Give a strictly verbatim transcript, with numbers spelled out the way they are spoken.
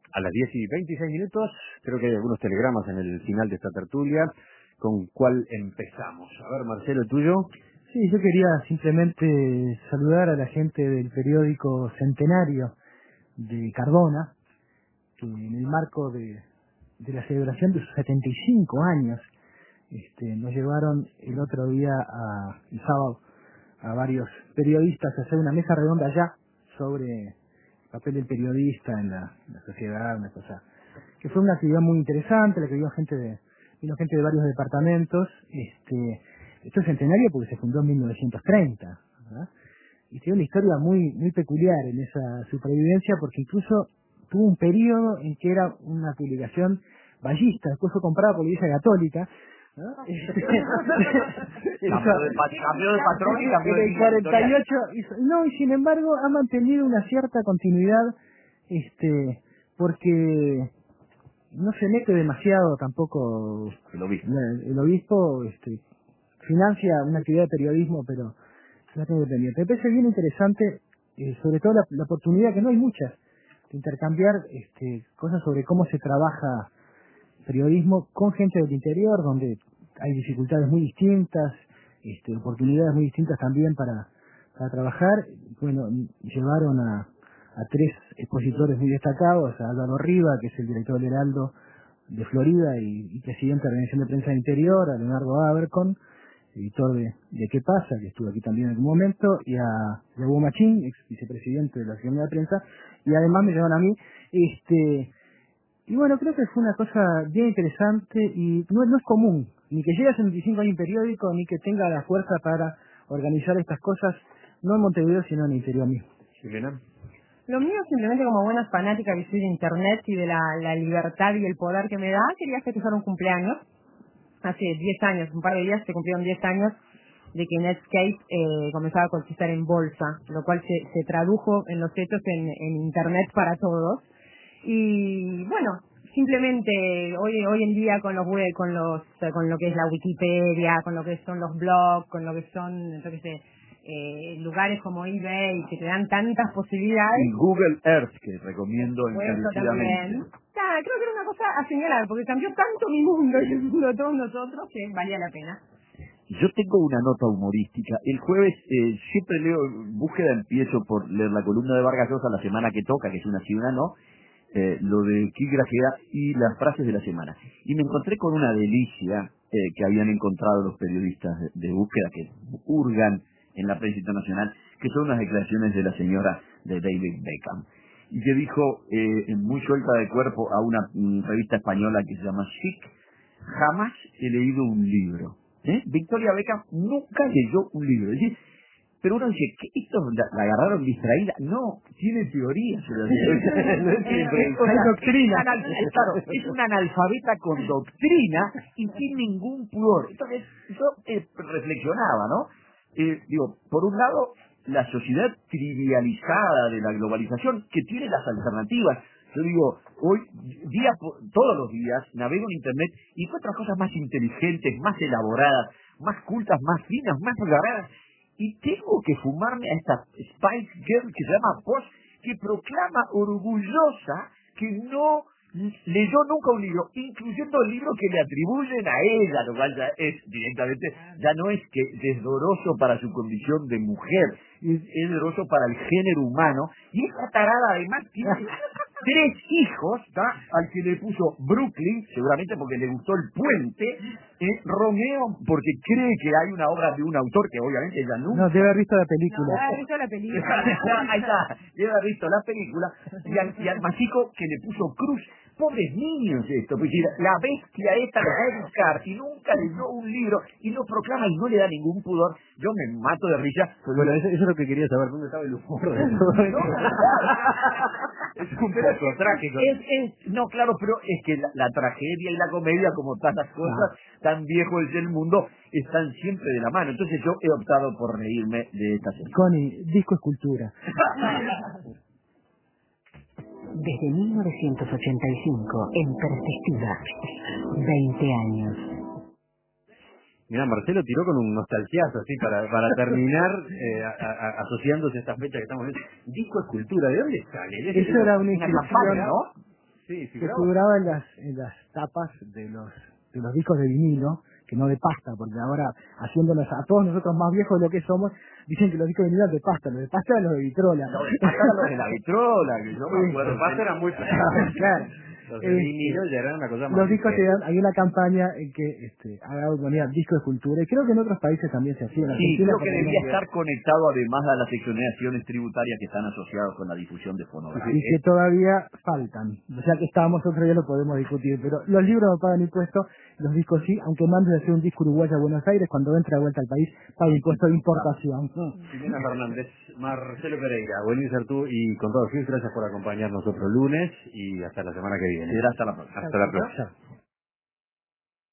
A las diez y veintiséis minutos, creo que hay algunos telegramas en el final de esta tertulia, con cuál empezamos. A ver, Marcelo, ¿tuyo? Sí, yo quería simplemente saludar a la gente del periódico Centenario de Cardona, que en el marco de, de la celebración de sus setenta y cinco años, este, nos llevaron el otro día, a, el sábado, a varios periodistas a hacer una mesa redonda allá sobre el papel del periodista en la, en la sociedad, una cosa que fue una actividad muy interesante, la que vino gente de vino gente de varios departamentos. Este, esto es Centenario porque se fundó en mil novecientos treinta, ¿verdad? Y tiene una historia muy muy peculiar en esa supervivencia, porque incluso tuvo un periodo en que era una publicación ballista, después fue comprada por la Iglesia Católica, ¿no? Cambió de, pat- cambió de patrón y cambió de en el cuarenta y ocho hizo, no, y sin embargo ha mantenido una cierta continuidad, este porque no se mete demasiado tampoco el obispo. el, el obispo, este financia una actividad de periodismo, pero no es independiente. Me parece bien interesante, eh, sobre todo la, la oportunidad, que no hay muchas, de intercambiar este, cosas sobre cómo se trabaja periodismo con gente del interior, donde hay dificultades muy distintas, este, oportunidades muy distintas también para, para trabajar. Bueno, llevaron a, a tres expositores muy destacados, a Álvaro Riva, que es el director del Heraldo de Florida y, y presidente de la Organización de Prensa del Interior, a Leonardo Abercon, editor de, de ¿Qué pasa?, que estuvo aquí también en algún momento, y a, y a Hugo Machín, ex vicepresidente de la Academia de Prensa, y además me llevan a mí, este y bueno, creo que fue una cosa bien interesante, y no, no es común, ni que llegue a setenta y cinco años un periódico, ni que tenga la fuerza para organizar estas cosas, no en Montevideo, sino en el interior mismo. Jimena. Lo mío, simplemente como buena fanática que soy de internet y de la, la libertad y el poder que me da, quería festejar un cumpleaños. Hace diez años, un par de días se cumplieron diez años de que Netscape eh, comenzaba a cotizar en bolsa, lo cual se, se tradujo en los hechos en, en internet para todos. Y bueno, simplemente hoy hoy en día con los web, con los con lo que es la Wikipedia, con lo que son los blogs, con lo que son, yo qué sé, eh, lugares como eBay, que te dan tantas posibilidades. Y Google Earth, que recomiendo encarecidamente. Ah, creo que era una cosa a señalar, porque cambió tanto mi mundo y el mundo de todos nosotros que valía la pena. Yo tengo una nota humorística. El jueves eh, siempre leo, búsqueda empiezo por leer la columna de Vargas Llosa, la semana que toca, que es una sí, una no, eh, lo de Quigrajea y las frases de la semana. Y me encontré con una delicia eh, que habían encontrado los periodistas de, de búsqueda, que hurgan en la prensa internacional, que son unas declaraciones de la señora de David Beckham. Y que dijo, eh, muy suelta de cuerpo, a una mm, revista española que se llama Chic: jamás he leído un libro. ¿Eh? Victoria Beckham nunca leyó un libro. Es decir, pero uno dice, ¿qué esto la, la agarraron distraída? No, tiene teorías. Hay doctrina. Es, anal, claro, es una analfabeta con doctrina y sin ningún pudor. Entonces, yo eh, reflexionaba, ¿no? Eh, digo, por un lado, la sociedad trivializada de la globalización, que tiene las alternativas. Yo digo, hoy, día todos los días, navego en internet y encuentro cosas más inteligentes, más elaboradas, más cultas, más finas, más agarradas. Y tengo que fumarme a esta Spice Girl que se llama Posh, que proclama orgullosa que no leyó nunca un libro, incluyendo el libro que le atribuyen a ella, lo cual ya es directamente, ya no es que desdoroso para su condición de mujer, es, es desdoroso para el género humano, y esa tarada además tiene tres hijos, ¿tá? Al que le puso Brooklyn, seguramente porque le gustó el puente, eh, Romeo porque cree que hay una obra de un autor que obviamente ella nunca... No, debe haber visto la película. No, debe haber visto la película. Ahí está, debe haber visto la película, y al, y al machico que le puso Cruz. Pobres niños esto, porque la bestia esta lo va a buscar y nunca leyó un libro y lo proclama y no le da ningún pudor. Yo me mato de risa. Bueno, eso, eso es lo que quería saber, ¿dónde estaba el humor de todo esto? Es un poco trágico. Es, es, no, claro, pero es que la, la tragedia y la comedia, como tantas cosas, ah. tan viejo es el mundo, están siempre de la mano. Entonces yo he optado por reírme de esta serie. Connie, disco escultura. Desde mil novecientos ochenta y cinco, en perspectiva, veinte años. Mira, Marcelo tiró con un nostalgiazo así para para terminar eh, a, a, asociándose a esta fecha que estamos viendo. Disco escultura, ¿de dónde sale? Eso era una inscripción, ¿no? Sí, que figuraba. figuraba en las, en las tapas de los, de los discos de vinilo, que no de pasta, porque ahora, haciéndonos a todos nosotros más viejos de lo que somos, dicen que los discos de vinilo eran de pasta, los de pasta eran los de vitrola. Los de pasta eran los de la vitrola, que yo me Sí. acuerdo. Los de pasta eran muy Claro. Los de Este, vinilo ya eran una cosa más. Los discos te dan, hay una campaña en que este, Agado ponía discos de cultura, y creo que en otros países también se hacía. En Sí, Argentina, creo por que lo debía menos, estar conectado además a las exoneraciones tributarias que están asociadas con la difusión de fonograma. y que todavía faltan. O sea que estábamos, otro día lo podemos discutir, pero los libros no pagan impuestos, los discos sí, aunque mandes a hacer un disco uruguayo a Buenos Aires, cuando entra de vuelta al país, paga impuesto de importación. Jimena Fernández, Marcelo Pereira, Buenísimo tú y con todos, gracias por acompañarnos otro lunes y hasta la semana que viene. Será hasta la próxima. Hasta la próxima.